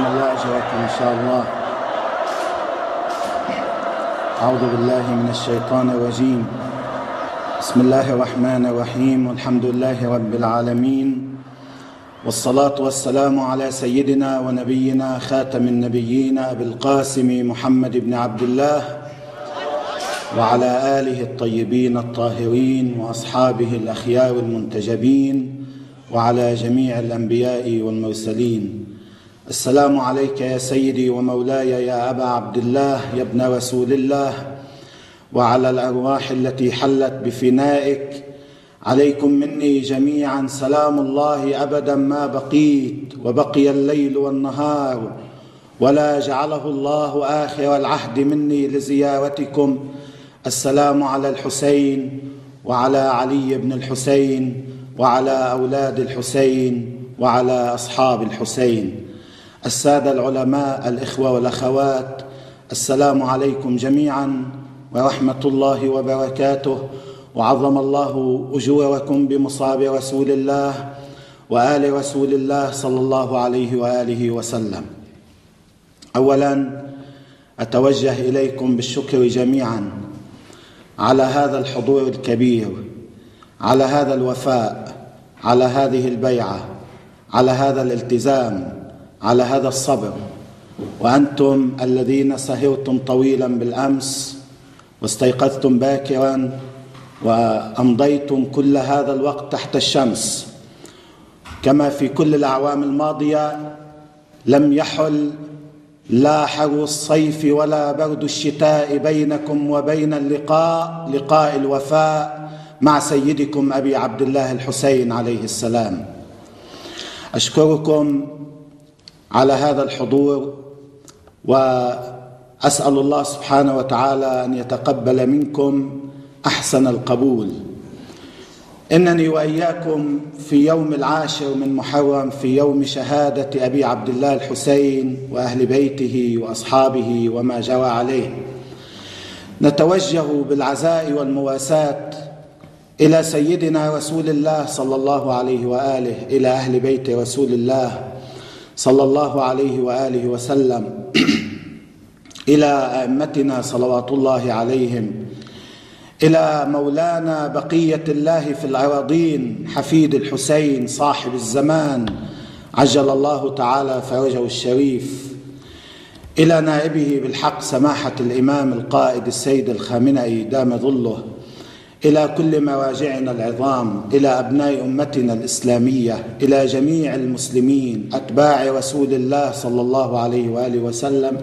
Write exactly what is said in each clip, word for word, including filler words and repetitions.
أدام الله أجركم إن شاء الله. أعوذ بالله من الشيطان الرجيم. بسم الله الرحمن الرحيم، والحمد لله رب العالمين، والصلاة والسلام على سيدنا ونبينا خاتم النبيين أبي القاسم محمد بن عبد الله وعلى آله الطيبين الطاهرين وأصحابه الأخيار المنتجبين وعلى جميع الأنبياء والمرسلين. السلام عليك يا سيدي ومولاي يا أبا عبد الله يا ابن رسول الله، وعلى الأرواح التي حلت بفنائك. عليكم مني جميعا سلام الله أبدا ما بقيت وبقي الليل والنهار، ولا جعله الله آخر العهد مني لزيارتكم. السلام على الحسين وعلى علي بن الحسين وعلى أولاد الحسين وعلى أصحاب الحسين. السادة العلماء، الإخوة والأخوات، السلام عليكم جميعا ورحمة الله وبركاته، وعظم الله أجوركم بمصاب رسول الله وآل رسول الله صلى الله عليه وآله وسلم. أولا أتوجه إليكم بالشكر جميعا على هذا الحضور الكبير، على هذا الوفاء، على هذه البيعة، على هذا الالتزام، على هذا الصبر. وأنتم الذين سهرتم طويلا بالأمس واستيقظتم باكرا وأمضيتم كل هذا الوقت تحت الشمس، كما في كل الأعوام الماضية لم يحل لا حر الصيف ولا برد الشتاء بينكم وبين اللقاء لقاء الوفاء مع سيدكم أبي عبد الله الحسين عليه السلام. أشكركم على هذا الحضور، وأسأل الله سبحانه وتعالى أن يتقبل منكم أحسن القبول. إنني وإياكم في يوم العاشر من محرم، في يوم شهادة أبي عبد الله الحسين وأهل بيته وأصحابه وما جرى عليه، نتوجه بالعزاء والمواساة إلى سيدنا رسول الله صلى الله عليه وآله، إلى أهل بيت رسول الله صلى الله عليه وآله وسلم، إلى أئمتنا صلوات الله عليهم، إلى مولانا بقية الله في الأراضين حفيد الحسين صاحب الزمان عجل الله تعالى فرجه الشريف، إلى نائبه بالحق سماحة الإمام القائد السيد الخامنئي دام ظله، إلى كل مراجعنا العظام، إلى أبناء أمتنا الإسلامية، إلى جميع المسلمين أتباع رسول الله صلى الله عليه وآله وسلم.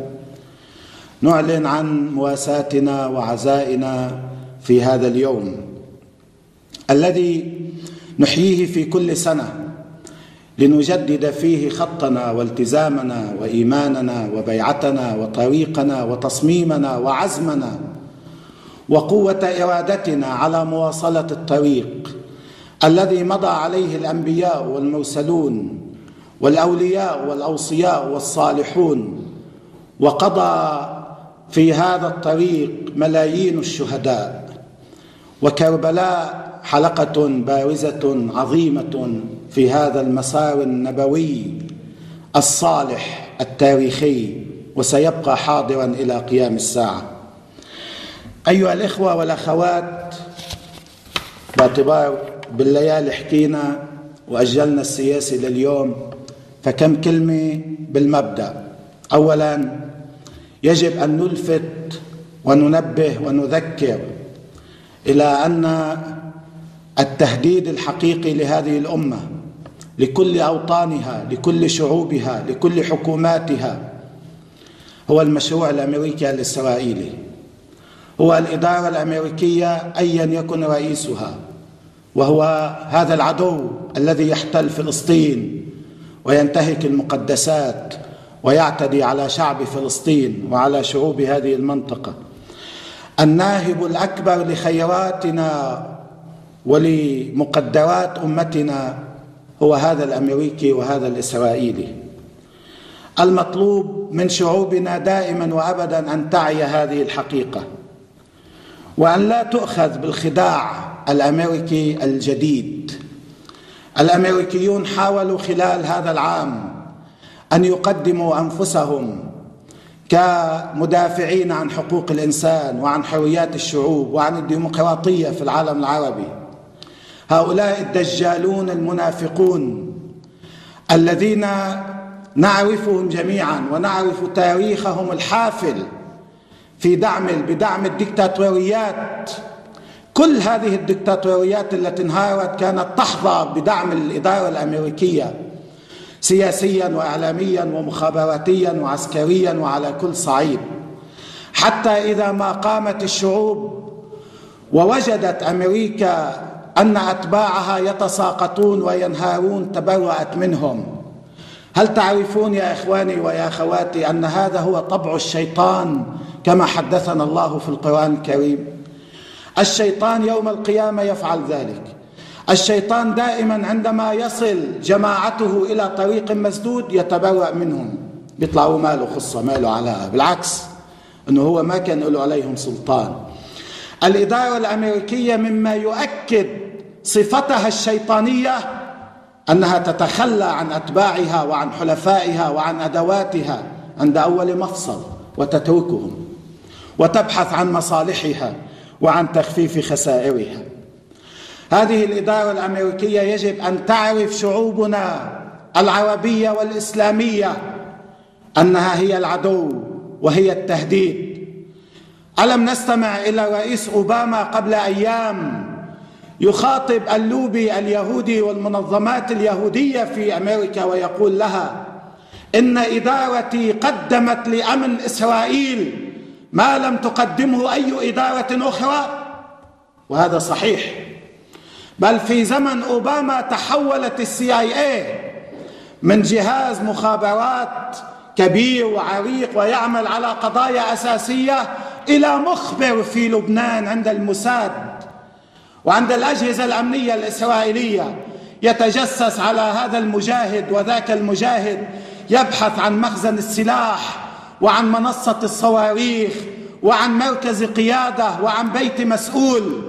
نعلن عن مواساتنا وعزائنا في هذا اليوم الذي نحييه في كل سنة لنجدد فيه خطنا والتزامنا وإيماننا وبيعتنا وطريقنا وتصميمنا وعزمنا وقوة إرادتنا على مواصلة الطريق الذي مضى عليه الأنبياء والمرسلون والأولياء والأوصياء والصالحون، وقضى في هذا الطريق ملايين الشهداء. وكربلاء حلقة بارزة عظيمة في هذا المسار النبوي الصالح التاريخي، وسيبقى حاضرا إلى قيام الساعة. أيها الإخوة والأخوات، باعتبار بالليالي حكينا وأجلنا السياسي لليوم، فكم كلمة بالمبدأ. أولا، يجب أن نلفت وننبه ونذكر إلى أن التهديد الحقيقي لهذه الأمة، لكل أوطانها، لكل شعوبها، لكل حكوماتها، هو المشروع الأمريكي الإسرائيلي، هو الإدارة الأمريكية أيا يكن رئيسها، وهو هذا العدو الذي يحتل فلسطين وينتهك المقدسات ويعتدي على شعب فلسطين وعلى شعوب هذه المنطقة. الناهب الأكبر لخيراتنا ولمقدرات أمتنا هو هذا الأمريكي وهذا الإسرائيلي. المطلوب من شعوبنا دائما وأبدا أن تعي هذه الحقيقة، وأن لا تؤخذ بالخداع الأمريكي الجديد. الأمريكيون حاولوا خلال هذا العام أن يقدموا أنفسهم كمدافعين عن حقوق الإنسان وعن حريات الشعوب وعن الديمقراطية في العالم العربي. هؤلاء الدجالون المنافقون الذين نعرفهم جميعا ونعرف تاريخهم الحافل في دعم بدعم الدكتاتوريات. كل هذه الدكتاتوريات التي انهارت كانت تحظى بدعم الإدارة الأمريكية سياسيا وإعلاميا ومخابراتيا وعسكريا وعلى كل صعيد، حتى إذا ما قامت الشعوب ووجدت أمريكا أن أتباعها يتساقطون وينهارون تبرأت منهم. هل تعرفون يا إخواني ويا أخواتي أن هذا هو طبع الشيطان كما حدثنا الله في القرآن الكريم؟ الشيطان يوم القيامة يفعل ذلك. الشيطان دائما عندما يصل جماعته إلى طريق مسدود يتبرأ منهم، بيطلعوا ماله خصة ماله علاقة، بالعكس أنه هو ما كان له عليهم سلطان. الإدارة الأمريكية مما يؤكد صفتها الشيطانية أنها تتخلى عن أتباعها وعن حلفائها وعن أدواتها عند أول مفصل وتتركهم وتبحث عن مصالحها وعن تخفيف خسائرها. هذه الإدارة الأمريكية يجب أن تعرف شعوبنا العربية والإسلامية أنها هي العدو وهي التهديد. ألم نستمع إلى رئيس أوباما قبل أيام يخاطب اللوبي اليهودي والمنظمات اليهودية في أمريكا ويقول لها إن إدارتي قدمت لأمن إسرائيل ما لم تقدمه أي إدارة أخرى؟ وهذا صحيح. بل في زمن أوباما تحولت السي آي إيه من جهاز مخابرات كبير وعريق ويعمل على قضايا أساسية إلى مخبر في لبنان عند الموساد وعند الأجهزة الأمنية الإسرائيلية، يتجسس على هذا المجاهد وذاك المجاهد، يبحث عن مخزن السلاح وعن منصة الصواريخ وعن مركز قيادة وعن بيت مسؤول.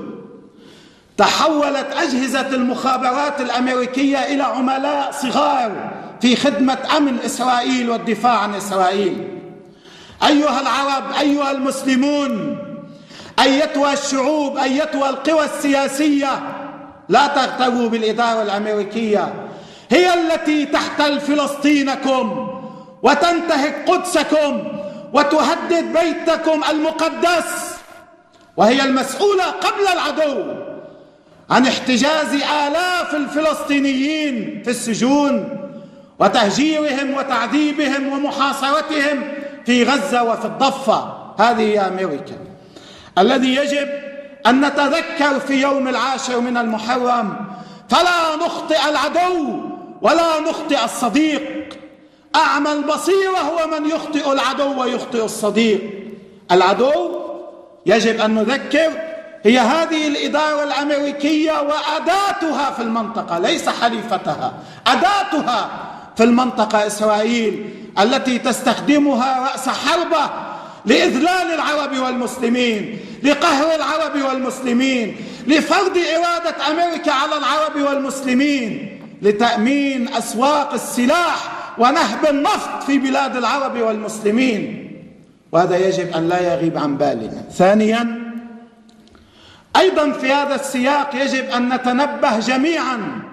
تحولت أجهزة المخابرات الأمريكية إلى عملاء صغار في خدمة أمن إسرائيل والدفاع عن إسرائيل. أيها العرب، أيها المسلمون، أيتها الشعوب، أيتها القوى السياسية، لا تغتروا بالإدارة الأمريكية. هي التي تحتل فلسطينكم وتنتهك قدسكم وتهدد بيتكم المقدس، وهي المسؤولة قبل العدو عن احتجاز آلاف الفلسطينيين في السجون وتهجيرهم وتعذيبهم ومحاصرتهم في غزة وفي الضفة. هذه هي أمريكا. الذي يجب أن نتذكر في يوم العاشر من المحرم فلا نخطئ العدو ولا نخطئ الصديق. أعمى البصيرة هو من يخطئ العدو ويخطئ الصديق. العدو يجب أن نذكر هي هذه الإدارة الأمريكية وأداتها في المنطقة، ليس حليفتها، أداتها في المنطقة إسرائيل التي تستخدمها رأس حربة لإذلال العرب والمسلمين، لقهر العرب والمسلمين، لفرض إرادة أمريكا على العرب والمسلمين، لتأمين أسواق السلاح ونهب النفط في بلاد العرب والمسلمين. وهذا يجب أن لا يغيب عن بالنا. ثانيا، أيضا في هذا السياق يجب أن نتنبه جميعا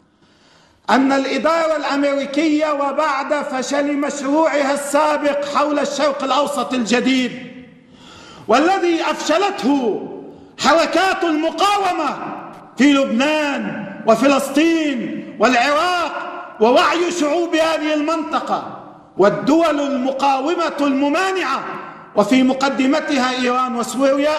أن الإدارة الأمريكية وبعد فشل مشروعها السابق حول الشرق الأوسط الجديد، والذي أفشلته حركات المقاومة في لبنان وفلسطين والعراق ووعي شعوب هذه المنطقة والدول المقاومة الممانعة وفي مقدمتها إيران وسوريا،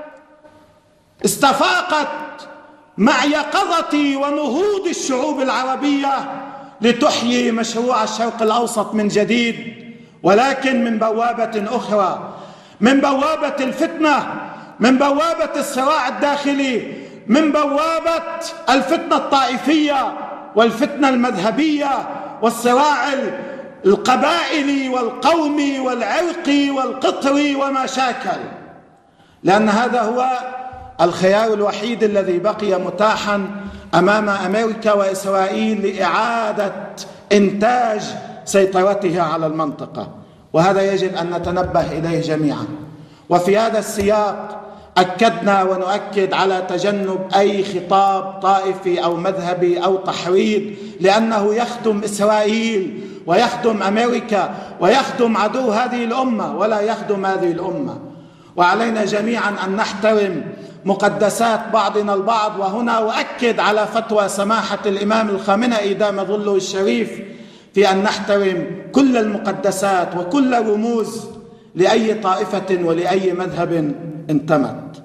استفاقت مع يقظة ونهوض الشعوب العربية لتحيي مشروع الشرق الأوسط من جديد، ولكن من بوابة أخرى، من بوابة الفتنة، من بوابة الصراع الداخلي، من بوابة الفتنة الطائفية والفتنة المذهبية والصراع القبائلي والقومي والعرقي والقطري وما شاكل، لأن هذا هو الخيار الوحيد الذي بقي متاحا أمام أمريكا وإسرائيل لإعادة إنتاج سيطرته على المنطقة، وهذا يجب أن نتنبه إليه جميعا. وفي هذا السياق أكدنا ونؤكد على تجنب أي خطاب طائفي أو مذهبي أو تحريض، لأنه يخدم إسرائيل ويخدم أمريكا ويخدم عدو هذه الأمة ولا يخدم هذه الأمة. وعلينا جميعا أن نحترم مقدسات بعضنا البعض. وهنا أؤكد على فتوى سماحة الإمام الخامنئي دام ظله الشريف في أن نحترم كل المقدسات وكل رموز لأي طائفة ولأي مذهب انتمت.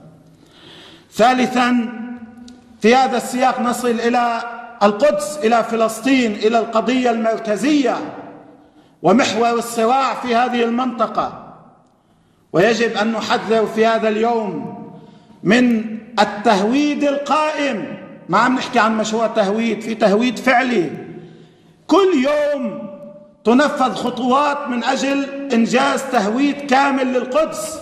ثالثا، في هذا السياق نصل إلى القدس، إلى فلسطين، إلى القضية المركزية ومحور الصراع في هذه المنطقة. ويجب أن نحذر في هذا اليوم من التهويد القائم. ما عم نحكي عن مشروع تهويد، في تهويد فعلي. كل يوم تنفذ خطوات من أجل إنجاز تهويد كامل للقدس.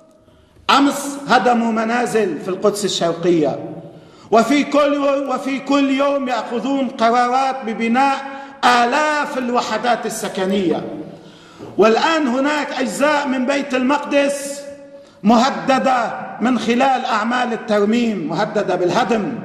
أمس هدموا منازل في القدس الشرقية، وفي كل وفي كل يوم يأخذون قرارات ببناء آلاف الوحدات السكنية. والآن هناك أجزاء من بيت المقدس مهددة من خلال أعمال الترميم، مهددة بالهدم.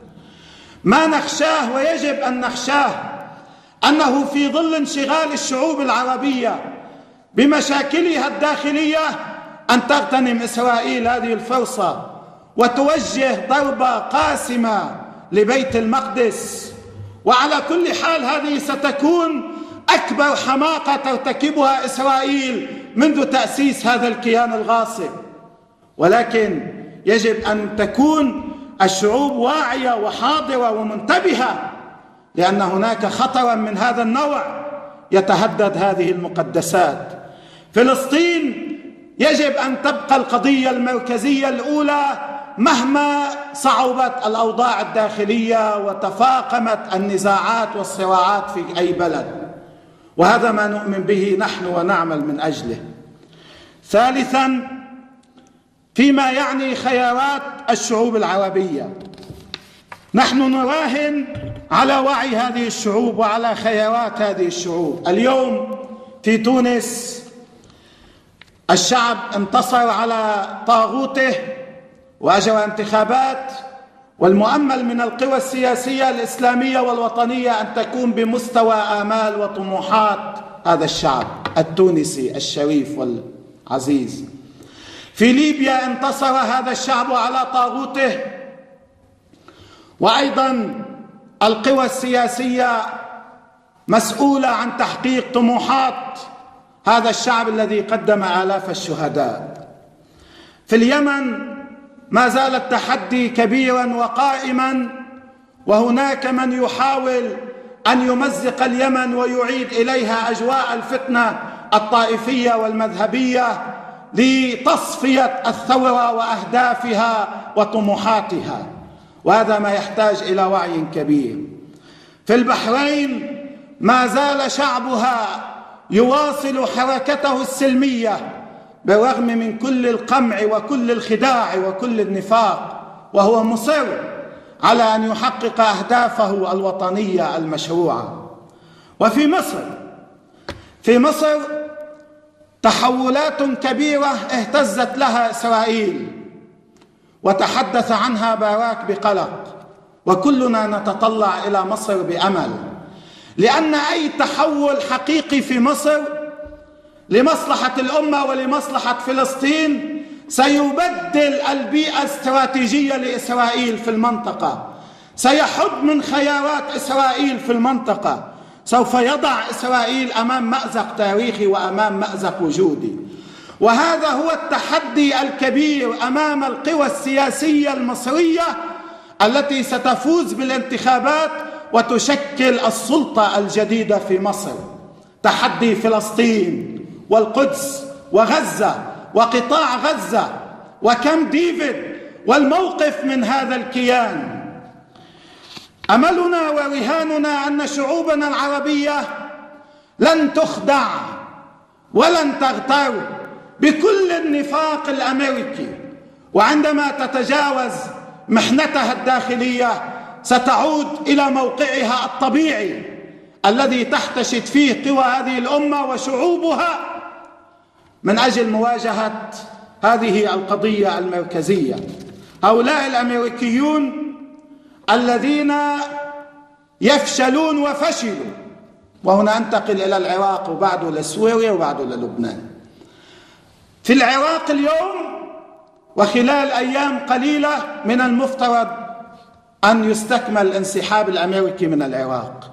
ما نخشاه ويجب أن نخشاه أنه في ظل انشغال الشعوب العربية بمشاكلها الداخلية أن تغتنم إسرائيل هذه الفرصة وتوجه ضربة قاسمة لبيت المقدس. وعلى كل حال هذه ستكون أكبر حماقة ترتكبها إسرائيل منذ تأسيس هذا الكيان الغاصب. ولكن يجب أن تكون الشعوب واعية وحاضرة ومنتبهة، لأن هناك خطرا من هذا النوع يتهدد هذه المقدسات. فلسطين يجب أن تبقى القضية المركزية الأولى مهما صعبت الأوضاع الداخلية وتفاقمت النزاعات والصراعات في أي بلد، وهذا ما نؤمن به نحن ونعمل من أجله. ثالثا، فيما يعني خيارات الشعوب العربية، نحن نراهن على وعي هذه الشعوب وعلى خيارات هذه الشعوب. اليوم في تونس الشعب انتصر على طاغوته وأجرى انتخابات، والمؤمل من القوى السياسية الإسلامية والوطنية أن تكون بمستوى آمال وطموحات هذا الشعب التونسي الشريف والعزيز. في ليبيا انتصر هذا الشعب على طاغوته، وأيضا القوى السياسية مسؤولة عن تحقيق طموحات هذا الشعب الذي قدم آلاف الشهداء. في اليمن ما زال التحدي كبيرا وقائما، وهناك من يحاول أن يمزق اليمن ويعيد إليها أجواء الفتنة الطائفية والمذهبية لتصفية الثورة وأهدافها وطموحاتها، وهذا ما يحتاج إلى وعي كبير. في البحرين ما زال شعبها يواصل حركته السلمية بالرغم من كل القمع وكل الخداع وكل النفاق، وهو مصر على أن يحقق أهدافه الوطنية المشروعة. وفي مصر في مصر تحولات كبيرة اهتزت لها إسرائيل وتحدث عنها باراك بقلق، وكلنا نتطلع إلى مصر بأمل، لأن أي تحول حقيقي في مصر لمصلحة الأمة ولمصلحة فلسطين سيبدل البيئة الاستراتيجية لإسرائيل في المنطقة، سيحد من خيارات إسرائيل في المنطقة، سوف يضع إسرائيل أمام مأزق تاريخي وأمام مأزق وجودي. وهذا هو التحدي الكبير أمام القوى السياسية المصرية التي ستفوز بالانتخابات وتشكل السلطة الجديدة في مصر. تحدي فلسطين والقدس وغزة وقطاع غزة وكامب ديفيد والموقف من هذا الكيان. أملنا ورهاننا أن شعوبنا العربية لن تخدع ولن تغتر بكل النفاق الأمريكي، وعندما تتجاوز محنتها الداخلية ستعود إلى موقعها الطبيعي الذي تحتشد فيه قوى هذه الأمة وشعوبها من أجل مواجهة هذه القضية المركزية. هؤلاء الأمريكيون الذين يفشلون وفشلوا، وهنا أنتقل إلى العراق وبعده لسوريا وبعده للبنان. في العراق اليوم وخلال أيام قليلة من المفترض أن يستكمل الانسحاب الأمريكي من العراق.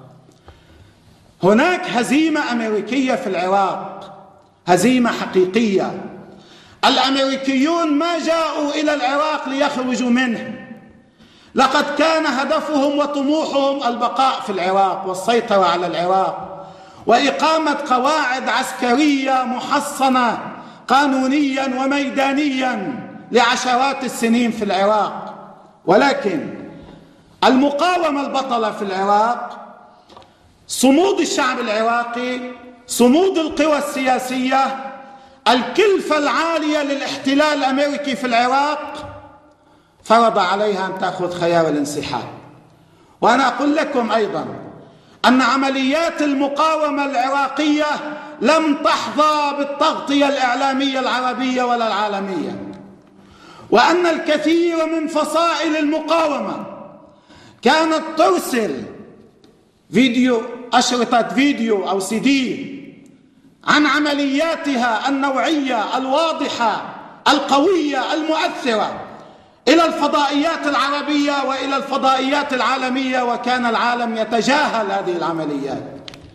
هناك هزيمة أمريكية في العراق، هزيمة حقيقية. الأمريكيون ما جاءوا إلى العراق ليخرجوا منه، لقد كان هدفهم وطموحهم البقاء في العراق والسيطرة على العراق وإقامة قواعد عسكرية محصنة قانونيا وميدانيا لعشرات السنين في العراق. ولكن المقاومة البطلة في العراق، صمود الشعب العراقي، صمود القوى السياسية، الكلفة العالية للاحتلال الأمريكي في العراق فرض عليها أن تأخذ خيار الانسحاب. وأنا أقول لكم أيضا أن عمليات المقاومة العراقية لم تحظى بالتغطية الإعلامية العربية ولا العالمية، وأن الكثير من فصائل المقاومة كانت ترسل فيديو، أشرطة فيديو أو سي دي عن عملياتها النوعية الواضحة القوية المؤثرة إلى الفضائيات العربية وإلى الفضائيات العالمية، وكان العالم يتجاهل هذه العمليات.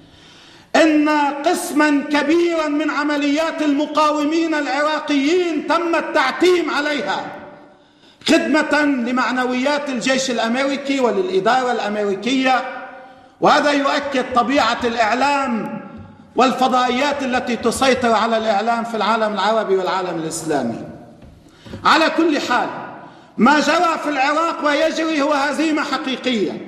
إن قسما كبيرا من عمليات المقاومين العراقيين تم التعتيم عليها خدمة لمعنويات الجيش الأمريكي وللإدارة الأمريكية، وهذا يؤكد طبيعة الإعلام والفضائيات التي تسيطر على الإعلام في العالم العربي والعالم الإسلامي. على كل حال، ما جرى في العراق ويجري هو هزيمة حقيقية.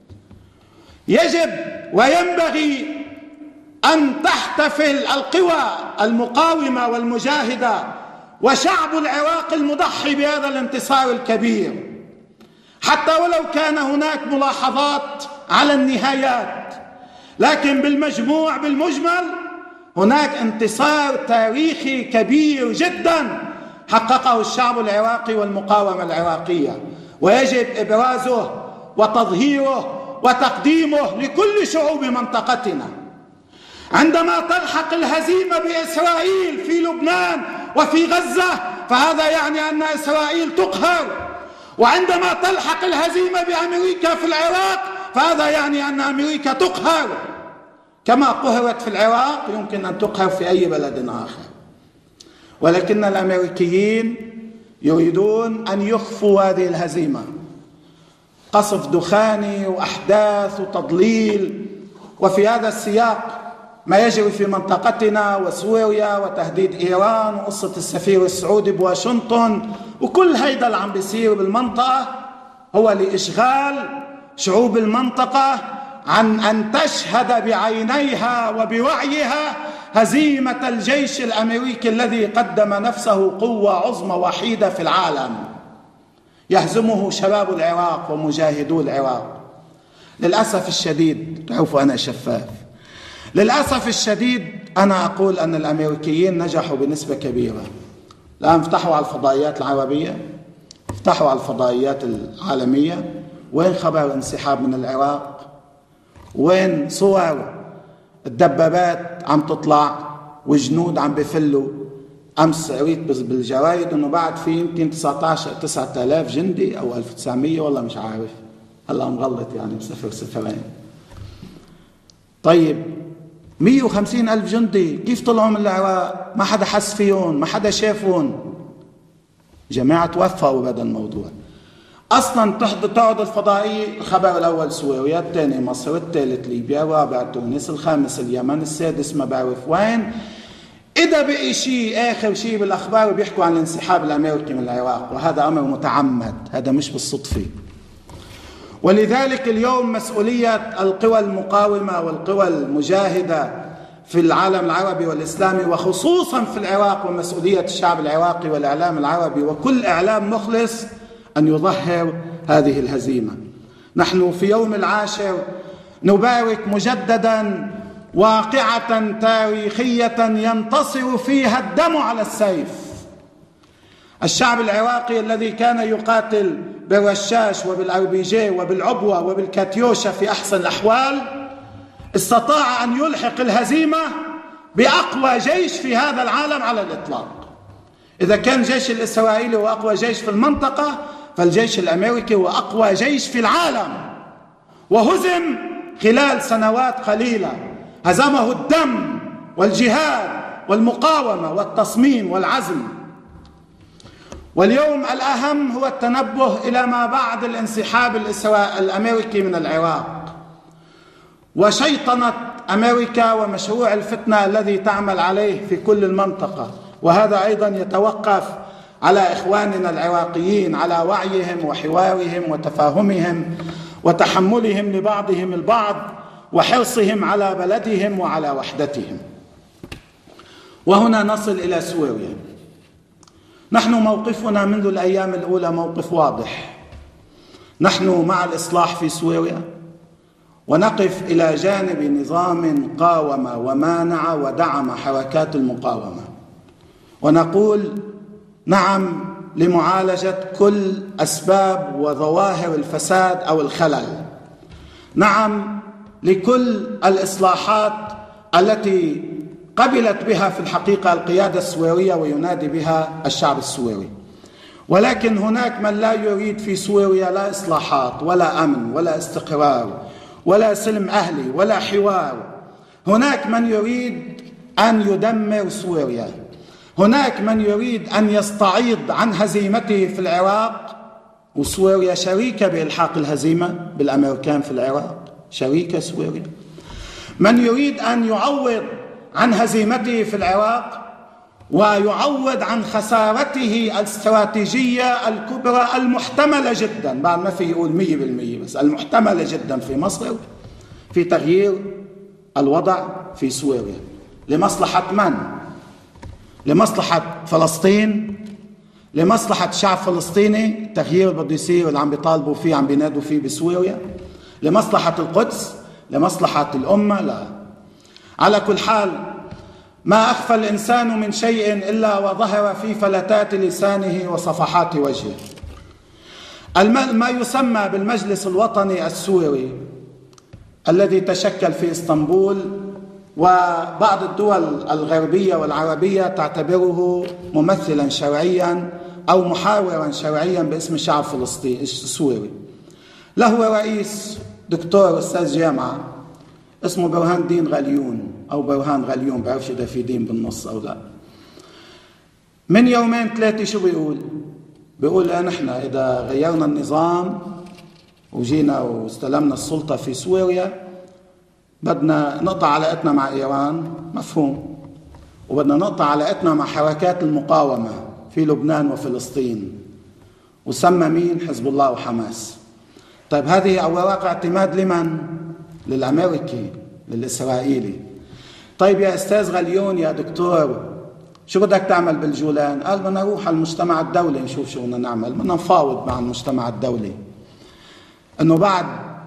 يجب وينبغي أن تحتفل القوى المقاومة والمجاهدة وشعب العراق المضحي بهذا الانتصار الكبير، حتى ولو كان هناك ملاحظات على النهايات، لكن بالمجموع بالمجمل هناك انتصار تاريخي كبير جدا حققه الشعب العراقي والمقاومة العراقية، ويجب إبرازه وتظهيره وتقديمه لكل شعوب منطقتنا. عندما تلحق الهزيمة بإسرائيل في لبنان وفي غزة فهذا يعني أن إسرائيل تقهر، وعندما تلحق الهزيمة بأمريكا في العراق فهذا يعني أن أمريكا تقهر. كما قهرت في العراق يمكن أن تقهر في أي بلد آخر، ولكن الأمريكيين يريدون أن يخفوا هذه الهزيمة، قصف دخاني وأحداث وتضليل. وفي هذا السياق ما يجري في منطقتنا وسوريا وتهديد إيران وقصة السفير السعودي بواشنطن وكل هيدا اللي عم بيصير بالمنطقة هو لإشغال شعوب المنطقة عن أن تشهد بعينيها وبوعيها هزيمة الجيش الأمريكي الذي قدم نفسه قوة عظمى وحيدة في العالم يهزمه شباب العراق ومجاهدو العراق. للأسف الشديد، تعرفوا أنا شفاف، للأسف الشديد أنا أقول أن الأمريكيين نجحوا بنسبة كبيرة. الآن فتحوا على الفضائيات العربية، فتحوا على الفضائيات العالمية. وين خبر انسحاب من العراق؟ وين صور الدبابات عم تطلع وجنود عم بفلوا؟ أمس قريت بالجرايد أنه بعد في يمكن تسعة آلاف جندي أو ألف وتسعمية، والله مش عارف، هلا مغلط يعني بصفر صفرين. طيب مية وخمسين ألف جندي كيف طلعوا من العراق؟ ما حدا حس فيهم، ما حدا شافهم. جماعة توفوا بهذا الموضوع. أصلا تقعد الفضائية، الخبر الأول سوريا، الثاني مصر، الثالث ليبيا، الرابع تونس، الخامس اليمن، السادس ما بعرف وين. إذا بقي شيء آخر شيء بالأخبار بيحكوا عن الانسحاب الأمريكي من العراق، وهذا أمر متعمد، هذا مش بالصدفة. ولذلك اليوم مسؤولية القوى المقاومة والقوى المجاهدة في العالم العربي والإسلامي وخصوصا في العراق، ومسؤولية الشعب العراقي والإعلام العربي وكل إعلام مخلص أن يظهر هذه الهزيمة. نحن في يوم العاشر نبارك مجددا واقعة تاريخية ينتصر فيها الدم على السيف. الشعب العراقي الذي كان يقاتل بالرشاش وبالار بي جي وبالعبوة وبالكاتيوشا في أحسن الأحوال استطاع أن يلحق الهزيمة بأقوى جيش في هذا العالم على الإطلاق. إذا كان الجيش الإسرائيلي هو أقوى جيش في المنطقة، فالجيش الأمريكي هو أقوى جيش في العالم، وهزم خلال سنوات قليلة. هزمه الدم والجهاد والمقاومة والتصميم والعزم. واليوم الأهم هو التنبه إلى ما بعد الانسحاب الأمريكي من العراق وشيطنة أمريكا ومشروع الفتنة الذي تعمل عليه في كل المنطقة. وهذا أيضا يتوقف على إخواننا العراقيين، على وعيهم وحوارهم وتفاهمهم وتحملهم لبعضهم البعض وحرصهم على بلدهم وعلى وحدتهم. وهنا نصل إلى سوريا. نحن موقفنا منذ الأيام الأولى موقف واضح. نحن مع الإصلاح في سوريا، ونقف إلى جانب نظام قاوم ومانع ودعم حركات المقاومة، ونقول نعم لمعالجة كل أسباب وظواهر الفساد أو الخلل، نعم لكل الإصلاحات التي قبلت بها في الحقيقة القيادة السورية وينادي بها الشعب السوري. ولكن هناك من لا يريد في سوريا لا إصلاحات ولا أمن ولا استقرار ولا سلم أهلي ولا حوار. هناك من يريد أن يدمر سوريا، هناك من يريد أن يستعيض عن هزيمته في العراق، وسوريا شريكة بإلحاق الهزيمة بالأمريكان في العراق، شريكة سوريا. من يريد أن يعوض عن هزيمته في العراق ويعوض عن خسارته الاستراتيجية الكبرى المحتملة جدا، بعد ما في يقول مية بالمية بس المحتملة جدا في مصر، في تغيير الوضع في سوريا. لمصلحة من؟ لمصلحة فلسطين، لمصلحة الشعب الفلسطيني، التغيير اللي بده يصير اللي عم بيطالبوا فيه عم بينادوا فيه بسوريا، لمصلحة القدس، لمصلحة الأمة؟ لا. على كل حال، ما أخفى الإنسان من شيء إلا وظهر في فلتات لسانه وصفحات وجهه. ما يسمى بالمجلس الوطني السوري الذي تشكل في إسطنبول، وبعض الدول الغربية والعربية تعتبره ممثلا شرعيا أو محاورا شرعيا باسم الشعب الفلسطيني السوري. له رئيس دكتور أستاذ جامعة اسمه برهان الدين غليون أو برهان غليون، بعرفش إذا في دين بالنص أو لا. من يومين ثلاثة شو بيقول؟ بيقول أن نحن إذا غيرنا النظام وجينا واستلمنا السلطة في سوريا بدنا نقطع علاقتنا مع إيران، مفهوم، وبدنا نقطع علاقتنا مع حركات المقاومة في لبنان وفلسطين، وسمى مين؟ حزب الله وحماس. طيب هذه أوراق اعتماد لمن؟ للأمريكي، للإسرائيلي. طيب يا أستاذ غليون يا دكتور، شو بدك تعمل بالجولان؟ قال بدنا نروح على المجتمع الدولي نشوف شو بدنا نعمل، بدنا نفاوض مع المجتمع الدولي. إنه بعد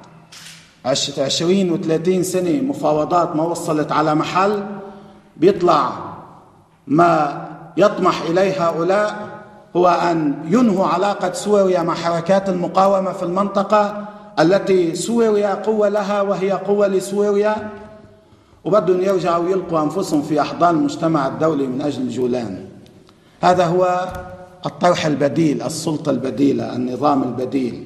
عشرين وثلاثين سنة مفاوضات ما وصلت على محل، بيطلع ما يطمح إليه هؤلاء هو أن ينهوا علاقة سوريا مع حركات المقاومة في المنطقة التي سوريا قوة لها وهي قوة لسوريا، وبدهم يرجعوا يلقوا أنفسهم في أحضان المجتمع الدولي من أجل الجولان. هذا هو الطرح البديل، السلطة البديلة، النظام البديل.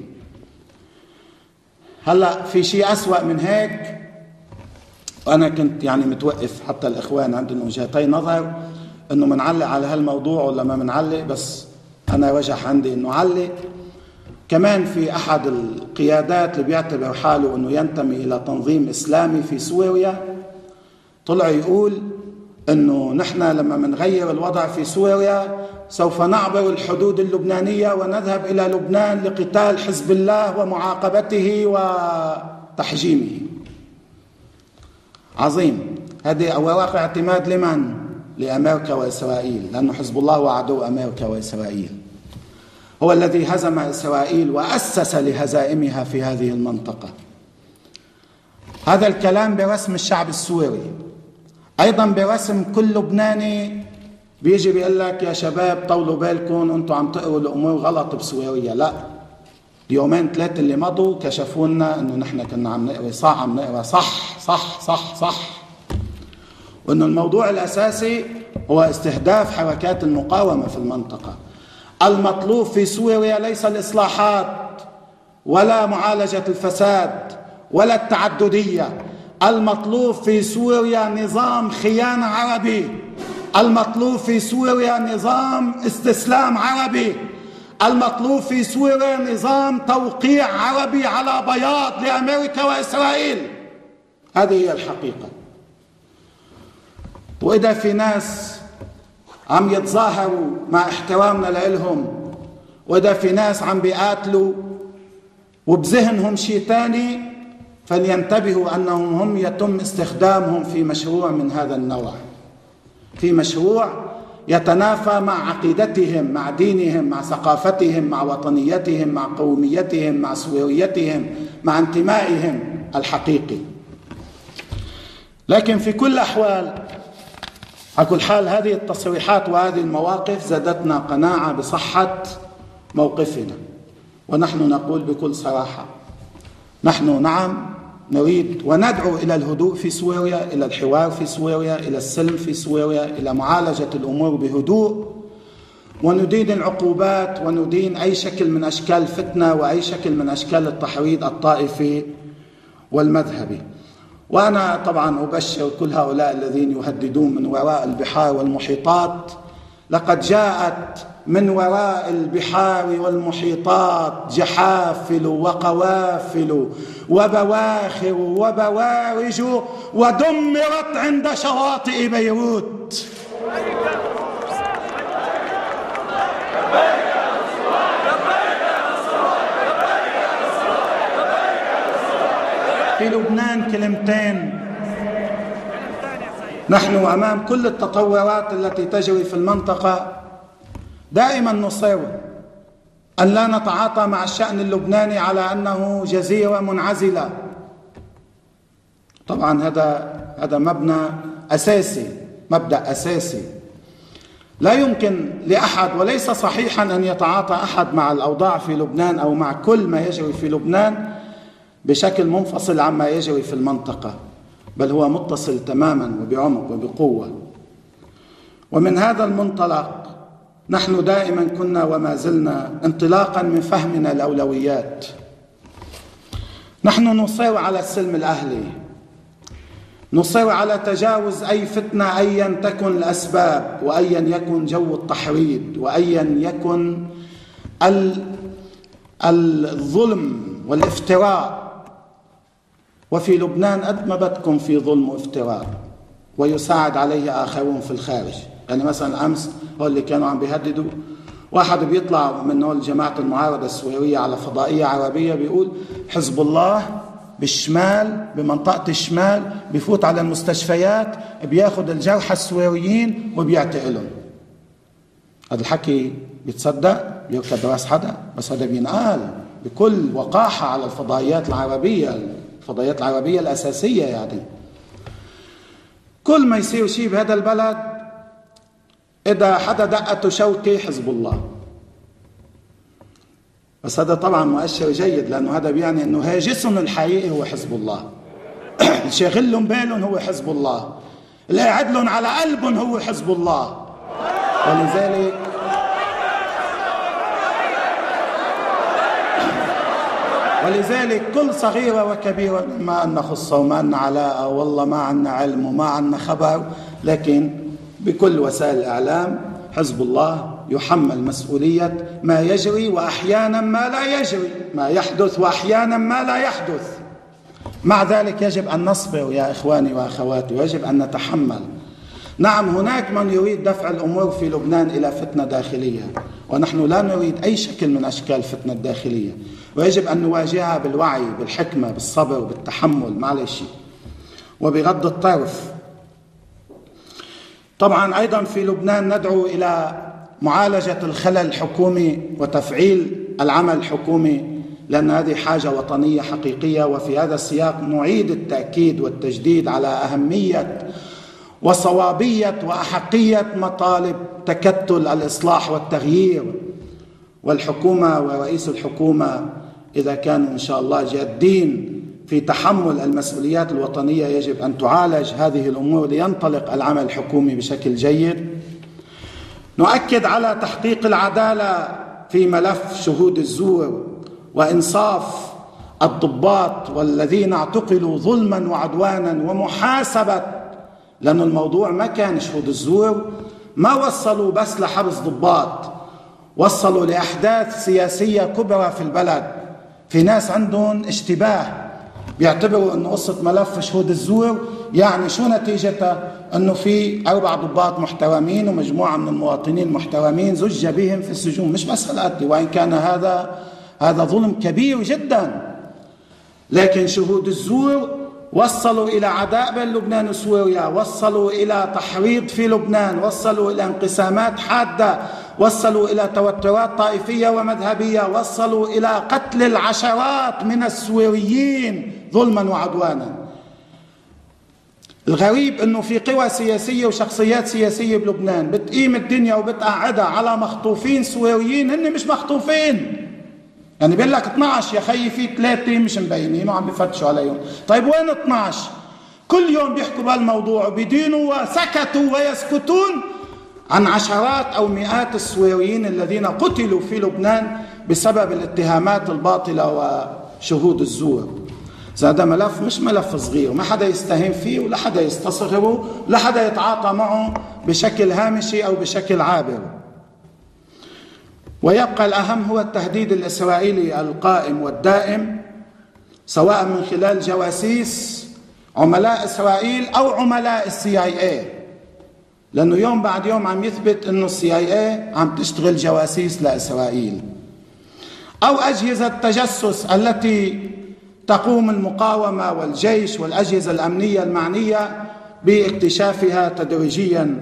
هلأ في شيء أسوأ من هيك، وأنا كنت يعني متوقف حتى الإخوان عندهم وجهتي نظر إنه منعلق على هالموضوع ولا ما منعلق، بس أنا وجح عندي إنه علق. كمان في أحد القيادات اللي بيعتبر حاله إنه ينتمي إلى تنظيم إسلامي في سوريا طلع يقول إنه نحن لما منغير الوضع في سوريا سوف نعبر الحدود اللبنانية ونذهب إلى لبنان لقتال حزب الله ومعاقبته وتحجيمه. عظيم. هذه أوراق اعتماد لمن؟ لأمريكا وإسرائيل، لأنه حزب الله هو عدو أمريكا وإسرائيل، هو الذي هزم إسرائيل وأسس لهزائمها في هذه المنطقة. هذا الكلام برسم الشعب السوري، أيضا برسم كل لبناني بيجي بيقول لك يا شباب طولوا بالكم أنتم عم تقروا الأمور غلط بسوريا. لا، اليومين ثلاثة اللي مضوا كشفوا لنا أنه نحن كنا عم نقرأ صح، عم نقرأ صح صح صح صح، وأنه الموضوع الأساسي هو استهداف حركات المقاومة في المنطقة. المطلوب في سوريا ليس الإصلاحات ولا معالجة الفساد ولا التعددية، المطلوب في سوريا نظام خيانة عربي، المطلوب في سوريا نظام استسلام عربي، المطلوب في سوريا نظام توقيع عربي على بياض لأمريكا وإسرائيل. هذه هي الحقيقة. وإذا في ناس عم يتظاهروا مع احترامنا لهم، وإذا في ناس عم بيقاتلوا وبذهنهم شيء ثاني، فلينتبهوا أنهم هم يتم استخدامهم في مشروع من هذا النوع، في مشروع يتنافى مع عقيدتهم، مع دينهم، مع ثقافتهم، مع وطنيتهم، مع قوميتهم، مع سوريتهم، مع انتمائهم الحقيقي. لكن في كل الأحوال، على كل حال، هذه التصريحات وهذه المواقف زادتنا قناعة بصحة موقفنا، ونحن نقول بكل صراحة: نحن نعم نريد وندعو إلى الهدوء في سوريا، إلى الحوار في سوريا، إلى السلم في سوريا، إلى معالجة الأمور بهدوء، وندين العقوبات وندين أي شكل من أشكال الفتنة وأي شكل من أشكال التحريض الطائفي والمذهبي. وأنا طبعا أبشر كل هؤلاء الذين يهددون من وراء البحار والمحيطات: لقد جاءت من وراء البحار والمحيطات جحافل وقوافل وبواخر وبوارج ودمرت عند شواطئ بيروت. في لبنان كلمتين: نحن أمام كل التطورات التي تجري في المنطقة دائما نصر أن لا نتعاطى مع الشأن اللبناني على أنه جزيرة منعزلة. طبعا هذا هذا مبنى أساسي، مبدأ أساسي. لا يمكن لأحد، وليس صحيحا أن يتعاطى أحد مع الأوضاع في لبنان أو مع كل ما يجري في لبنان بشكل منفصل عما يجري في المنطقة، بل هو متصل تماما وبعمق وبقوة. ومن هذا المنطلق نحن دائما كنا وما زلنا انطلاقا من فهمنا الأولويات. نحن نصر على السلم الأهلي، نصر على تجاوز أي فتنة أيا تكن الأسباب، وأيا يكن جو التحريض، وأيا يكن الظلم والافتراء. وفي لبنان قد ما بدكم في ظلم وافتراء ويساعد عليه آخرون في الخارج. يعني مثلا أمس هو اللي كانوا عم بيهددوا، واحد بيطلع من هول جماعة المعارضة السورية على فضائية عربية بيقول حزب الله بالشمال، بمنطقة الشمال، بيفوت على المستشفيات بياخد الجرحى السوريين وبيعتقلهم. هذا الحكي بيتصدق؟ بيركب راس حدا؟ بس هذا بينقال بكل وقاحة على الفضائيات العربية، الفضائيات العربية الأساسية. يعني كل ما يصير شيء بهذا البلد إذا حدا دقته شوكي حزب الله. بس هذا طبعا مؤشر جيد، لأنه هذا بيعني أنه هاجسهم الحقيقي هو حزب الله، شاغلهم بالهم هو حزب الله، اللي قاعد لهم على قلبهم هو حزب الله. ولذلك ولذلك كل صغيرة وكبيرة، ما أن خصة وما أن علاقة، والله ما عنا علم وما عنا خبر، لكن بكل وسائل الإعلام حزب الله يحمل مسؤولية ما يجري وأحيانا ما لا يجري، ما يحدث وأحيانا ما لا يحدث. مع ذلك يجب أن نصبر يا إخواني وأخواتي، ويجب أن نتحمل. نعم، هناك من يريد دفع الأمور في لبنان إلى فتنة داخلية، ونحن لا نريد أي شكل من أشكال الفتنة الداخلية، ويجب أن نواجهها بالوعي، بالحكمة، بالصبر، بالتحمل، معلش، وبغض الطرف. طبعا أيضا في لبنان ندعو إلى معالجة الخلل الحكومي وتفعيل العمل الحكومي لأن هذه حاجة وطنية حقيقية. وفي هذا السياق نعيد التأكيد والتجديد على أهمية وصوابية وأحقية مطالب تكتل الإصلاح والتغيير، والحكومة ورئيس الحكومة إذا كانوا إن شاء الله جادين في تحمل المسؤوليات الوطنية يجب أن تعالج هذه الأمور لينطلق العمل الحكومي بشكل جيد. نؤكد على تحقيق العدالة في ملف شهود الزور وإنصاف الضباط والذين اعتقلوا ظلما وعدوانا ومحاسبة، لأن الموضوع ما كان شهود الزور ما وصلوا بس لحبس ضباط، وصلوا لأحداث سياسية كبرى في البلد. في ناس عندهم اشتباه بيعتبروا أنه قصة ملف شهود الزور يعني شو نتيجتها؟ أنه في أربع ضباط محترمين ومجموعة من المواطنين محترمين زج بهم في السجون. مش بس هالقد، وإن كان هذا هذا ظلم كبير جدا، لكن شهود الزور وصلوا إلى عداء بين لبنان وسوريا، وصلوا إلى تحريض في لبنان، وصلوا إلى انقسامات حادة، وصلوا إلى توترات طائفية ومذهبية، وصلوا إلى قتل العشرات من السوريين ظلما وعدوانا. الغريب أنه في قوى سياسية وشخصيات سياسية بلبنان بتقيم الدنيا وبتقعدها على مخطوفين سوريين هن مش مخطوفين. يعني بيقول لك اثنعش يا خيي، في ثلاثة مش مبينين وعم بفتشوا عليهم. طيب وين اثنعش؟ كل يوم بيحكوا بهالموضوع وبيدينوا وسكتوا ويسكتون عن عشرات أو مئات السوريين الذين قتلوا في لبنان بسبب الاتهامات الباطلة وشهود الزور. هذا ملف مش ملف صغير، ما حدا يستهين فيه ولا حدا يستصغره ولا حدا يتعاطى معه بشكل هامشي أو بشكل عابر. ويبقى الأهم هو التهديد الإسرائيلي القائم والدائم، سواء من خلال جواسيس عملاء إسرائيل أو عملاء السي آي إيه، لأنه يوم بعد يوم عم يثبت أنه السي آي إيه عم تشتغل جواسيس لإسرائيل، أو أجهزة تجسس التي تقوم المقاومة والجيش والأجهزة الأمنية المعنية باكتشافها تدريجيا،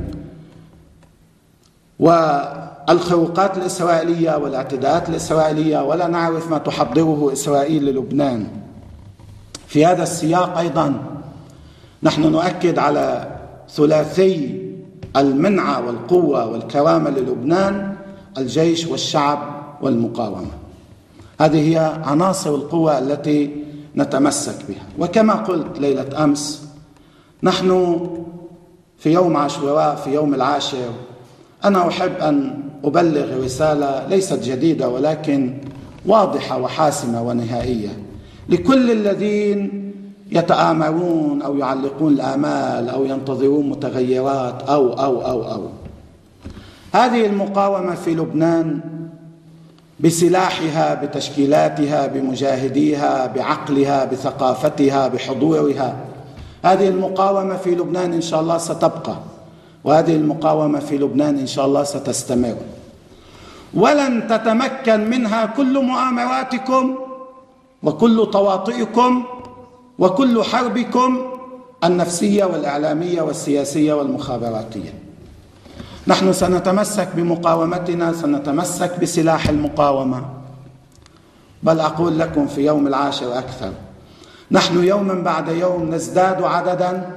والخروقات الإسرائيلية والاعتداءات الإسرائيلية، ولا نعرف ما تحضره إسرائيل للبنان. في هذا السياق أيضا نحن نؤكد على ثلاثي المنعة والقوة والكرامة للبنان: الجيش والشعب والمقاومة. هذه هي عناصر القوة التي نتمسك بها. وكما قلت ليلة أمس، نحن في يوم عاشوراء، في يوم العاشر، أنا أحب أن أبلغ رسالة ليست جديدة ولكن واضحة وحاسمة ونهائية لكل الذين يتآمرون أو يعلقون الآمال أو ينتظرون متغيرات أو أو أو أو هذه المقاومة في لبنان بسلاحها، بتشكيلاتها، بمجاهديها، بعقلها، بثقافتها، بحضورها، هذه المقاومة في لبنان إن شاء الله ستبقى، وهذه المقاومة في لبنان إن شاء الله ستستمر، ولن تتمكن منها كل مؤامراتكم وكل تواطئكم وكل حربكم النفسية والإعلامية والسياسية والمخابراتية. نحن سنتمسك بمقاومتنا، سنتمسك بسلاح المقاومة، بل أقول لكم في يوم العاشر أكثر. نحن يوما بعد يوم نزداد عددا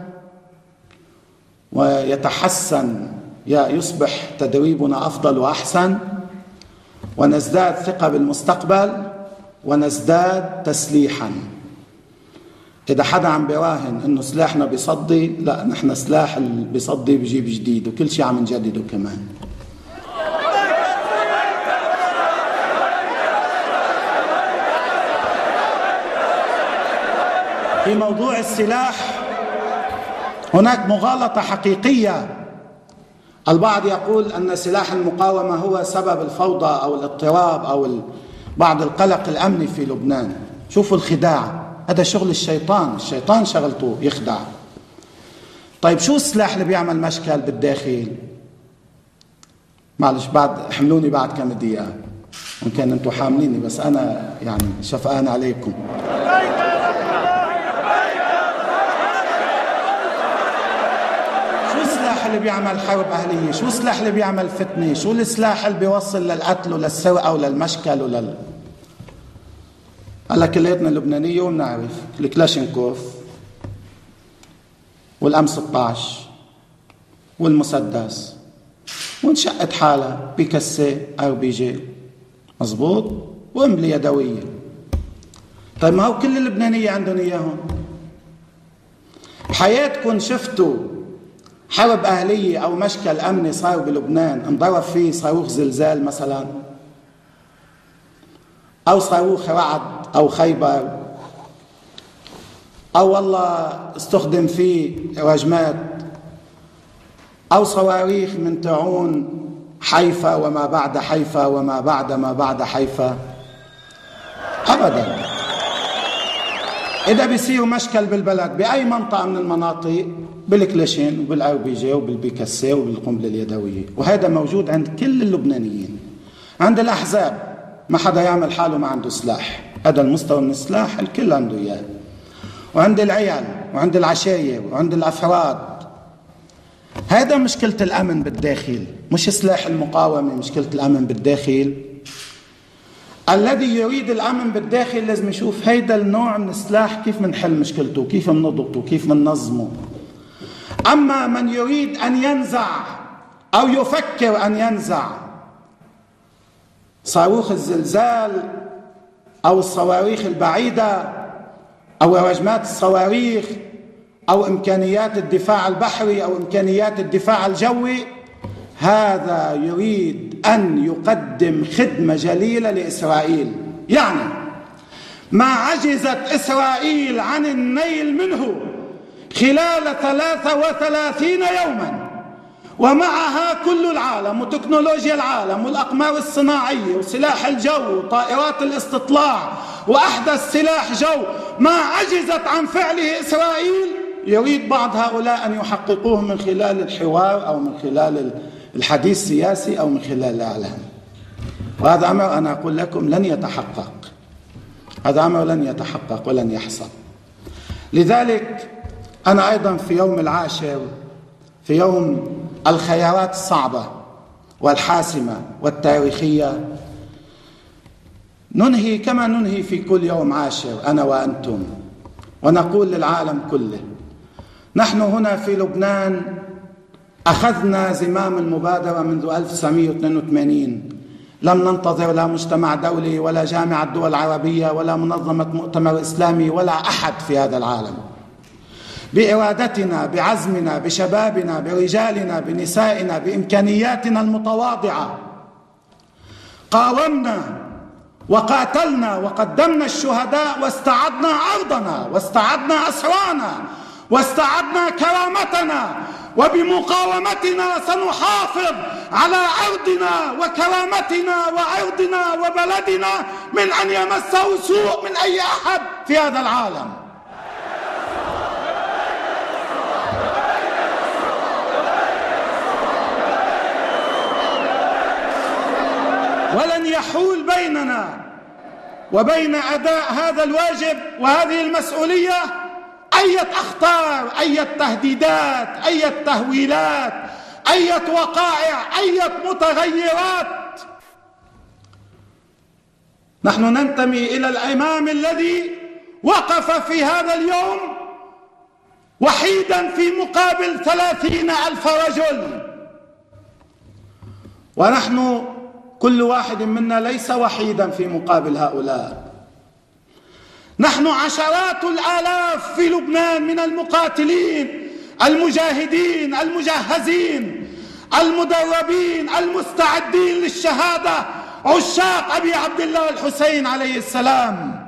ويتحسن، يصبح تدريبنا أفضل وأحسن، ونزداد ثقة بالمستقبل، ونزداد تسليحا. إذا حدا عم بيراهن إنه سلاحنا بيصدي، لا، نحن سلاح اللي بيصدي بيجيب جديد، وكل شيء عم نجدده كمان. في موضوع السلاح هناك مغالطة حقيقية. البعض يقول أن سلاح المقاومة هو سبب الفوضى أو الاضطراب أو بعض القلق الأمني في لبنان. شوفوا الخداع، هذا شغل الشيطان، الشيطان شغلته يخدع. طيب شو السلاح اللي بيعمل مشكل بالداخل؟ معلش بعد حملوني بعد كم دقيقة، ممكن انتم حامليني بس أنا يعني شفقان عليكم. شو السلاح اللي بيعمل حرب أهلية؟ شو السلاح اللي بيعمل فتنة؟ شو السلاح اللي بيوصل للقتل وللسرقة ولل... شو السلاح اللي بيعمل فتنة؟ شو السلاح اللي بيعمل فتنة؟ شو السلاح اللي بيعمل فتنة؟ شو السلاح اللي بيعمل فتنة؟ شو السلاح اللي بيعمل فتنة؟ شو السلاح اللي بيوصل للقتل وللسرقة ولل... شو السلاح اللي بيعمل فتنة؟ شو السلاح اللي بيعمل فتنة؟ هلا كلياتنا لبنانية وبنعرف الكلاشينكوف والأم ستة عشر والمسدس وانشقت حالها بكسة أو بيجي، مزبوط، وقنبلة يدوية. طيب ما هو كل اللبنانية عندهم إياهم. بحياتكم شفتوا حرب أهلية أو مشكل أمني صار بلبنان انضرب فيه صاروخ زلزال مثلا، أو صاروخ رعد أو خيبر، أو والله استخدم فيه رجمات، أو صواريخ من تعون حيفا وما بعد حيفا وما بعد ما بعد حيفا؟ أبدا. إذا بيصير مشكل بالبلد بأي منطقة من المناطق بالكلاشين وبالأر بي جي وبالبيكاسيه وبالقنبلة اليدوية، وهذا موجود عند كل اللبنانيين. عند الأحزاب ما حدا يعمل حاله ما عنده سلاح، هذا المستوى من السلاح الكل عنده إياه. وعند العيال وعند العشاير وعند الأفراد. هذا مشكلة الأمن بالداخل، مش سلاح المقاومة. مشكلة الأمن بالداخل، الذي يريد الأمن بالداخل لازم يشوف هيدا النوع من السلاح كيف منحل مشكلته، كيف منضبطه، كيف مننظمه. أما من يريد أن ينزع أو يفكر أن ينزع صاروخ الزلزال أو الصواريخ البعيدة أو رجمات الصواريخ أو إمكانيات الدفاع البحري أو إمكانيات الدفاع الجوي، هذا يريد أن يقدم خدمة جليلة لإسرائيل. يعني ما عجزت إسرائيل عن النيل منه خلال ثلاثة وثلاثين يوما، ومعها كل العالم وتكنولوجيا العالم والأقمار الصناعية وسلاح الجو وطائرات الاستطلاع وأحدث سلاح جو، ما عجزت عن فعله إسرائيل، يريد بعض هؤلاء أن يحققوه من خلال الحوار أو من خلال الحديث السياسي أو من خلال الإعلام. وهذا أمر أنا أقول لكم لن يتحقق، هذا أمر لن يتحقق ولن يحصل. لذلك أنا أيضا في يوم العاشر، في يوم الخيارات الصعبة والحاسمة والتاريخية، ننهي كما ننهي في كل يوم عاشر أنا وأنتم، ونقول للعالم كله: نحن هنا في لبنان أخذنا زمام المبادرة منذ ألف وتسعمئة واثنين وثمانين، لم ننتظر لا مجتمع دولي ولا جامعة دول عربية ولا منظمة مؤتمر إسلامي ولا أحد في هذا العالم. بإرادتنا، بعزمنا، بشبابنا، برجالنا، بنسائنا، بإمكانياتنا المتواضعة قاومنا وقاتلنا وقدمنا الشهداء واستعدنا أرضنا واستعدنا أسرانا واستعدنا كرامتنا، وبمقاومتنا سنحافظ على أرضنا وكرامتنا وأرضنا وبلدنا من أن يمسه سوء من أي أحد في هذا العالم. ولن يحول بيننا وبين أداء هذا الواجب وهذه المسؤولية أي أخطار، أي تهديدات، أي تهويلات، أي وقائع، أي متغيرات. نحن ننتمي إلى الإمام الذي وقف في هذا اليوم وحيدا في مقابل ثلاثين ألف رجل، ونحن كل واحد منا ليس وحيدا في مقابل هؤلاء. نحن عشرات الآلاف في لبنان من المقاتلين المجاهدين المجهزين المدربين المستعدين للشهادة، عشاق أبي عبد الله الحسين عليه السلام.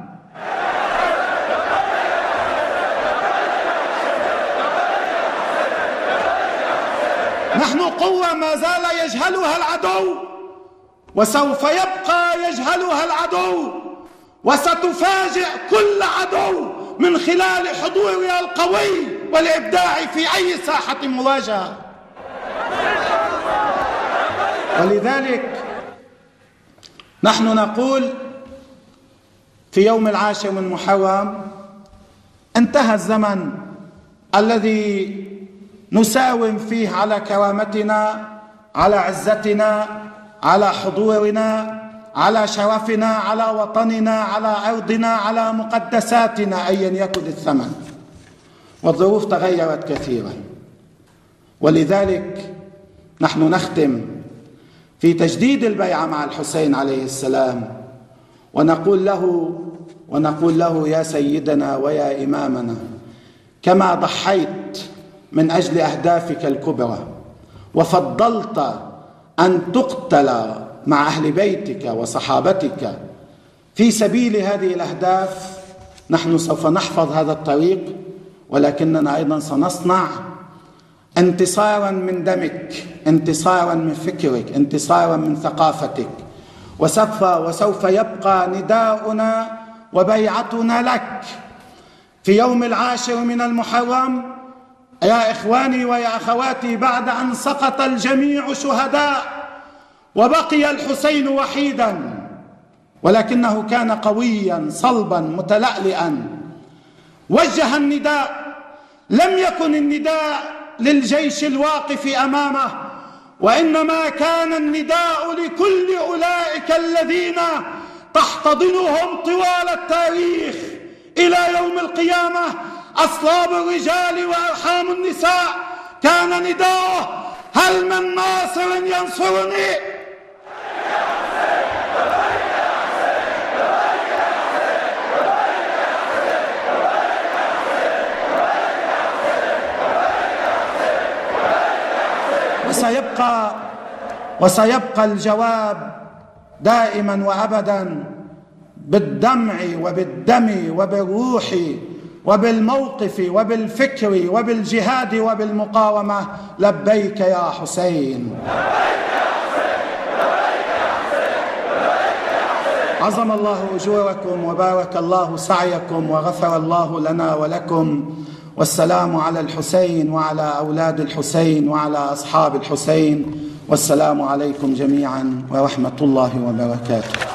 نحن قوة ما زال يجهلها العدو، وسوف يبقى يجهلها العدو، وستفاجئ كل عدو من خلال حضورها القوي والإبداع في أي ساحة مواجهة. ولذلك نحن نقول في يوم العاشر من محرم: انتهى الزمن الذي نساوم فيه على كرامتنا، على عزتنا، على حضورنا، على شرفنا، على وطننا، على أرضنا، على مقدساتنا أيا يكن الثمن. والظروف تغيرت كثيرا، ولذلك نحن نختم في تجديد البيعة مع الحسين عليه السلام ونقول له ونقول له يا سيدنا ويا إمامنا، كما ضحيت من أجل أهدافك الكبرى وفضلت أن تقتل مع أهل بيتك وصحابتك في سبيل هذه الأهداف، نحن سوف نحفظ هذا الطريق، ولكننا أيضا سنصنع انتصارا من دمك، انتصارا من فكرك، انتصارا من ثقافتك، وسوف وسوف يبقى نداؤنا وبيعتنا لك في يوم العاشر من المحرم يا إخواني ويا أخواتي، بعد أن سقط الجميع شهداء وبقي الحسين وحيدا، ولكنه كان قويا صلبا متلألئا، وجه النداء. لم يكن النداء للجيش الواقف أمامه، وإنما كان النداء لكل أولئك الذين تحتضنهم طوال التاريخ إلى يوم القيامة أصلاب الرجال وأرحام النساء. كان نداؤه: هل من ناصر ينصرني؟ وسيبقى وسيبقى الجواب دائما وأبدا بالدمع وبالدم وبالروح وبالموقف وبالفكر وبالجهاد وبالمقاومة: لبيك يا حسين. عظم الله أجوركم وبارك الله سعيكم وغفر الله لنا ولكم، والسلام على الحسين وعلى أولاد الحسين وعلى أصحاب الحسين، والسلام عليكم جميعا ورحمة الله وبركاته.